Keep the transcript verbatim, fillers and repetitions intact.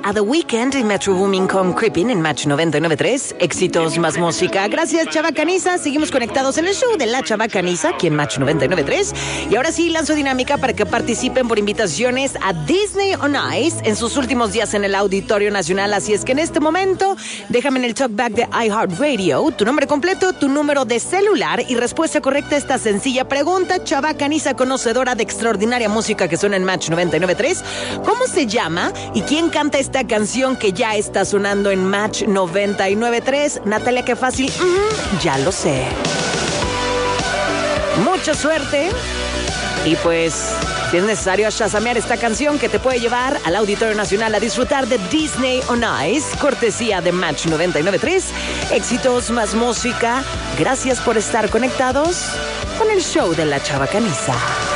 a The Weeknd y Metro Boomin con Creeping en Match noventa y nueve punto tres. Éxitos más música. Gracias, Chava Caniza. Seguimos conectados en el show de la Chava Caniza, aquí en Match noventa y nueve punto tres. Y ahora sí, lanzo dinámica para que participen por invitaciones a Disney on Ice en sus últimos días en el Auditorio Nacional. Así es que en este momento, déjame en el talkback de iHeartRadio tu nombre completo, tu número de celular y respuesta correcta a esta sencilla pregunta. Chava Caniza, conocedora de extraordinaria música que suena en Match noventa y nueve punto tres. ¿Cómo se llama y quién canta esta canción que ya está sonando en Match noventa y nueve punto tres? Natalia, qué fácil. Mm, ya lo sé. Mucha suerte. Y pues, si es necesario chasamear esta canción que te puede llevar al Auditorio Nacional a disfrutar de Disney on Ice, cortesía de Match noventa y nueve punto tres. Éxitos más música. Gracias por estar conectados con el show de la Chava Caniza.